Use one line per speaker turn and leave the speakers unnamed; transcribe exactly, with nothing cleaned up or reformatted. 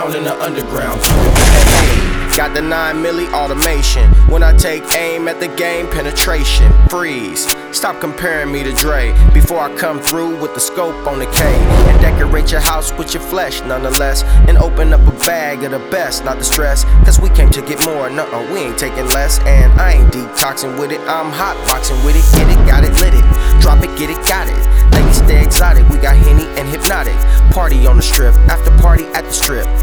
all in the underground. Hey,
got the nine milli automation. When I take aim at the game, penetration. Freeze, stop comparing me to Dre. Before I come through with the scope on the K. And decorate your house with your flesh nonetheless. And open up a bag of the best, not the stress. Cause we came to get more, nuh-uh, we ain't taking less. And I ain't detoxing with it, I'm hotboxing with it. Get it, got it, lit it, drop it, get it, got it. Ladies stay exotic, we got Henny and Hypnotic. Party on the strip, after party at the strip.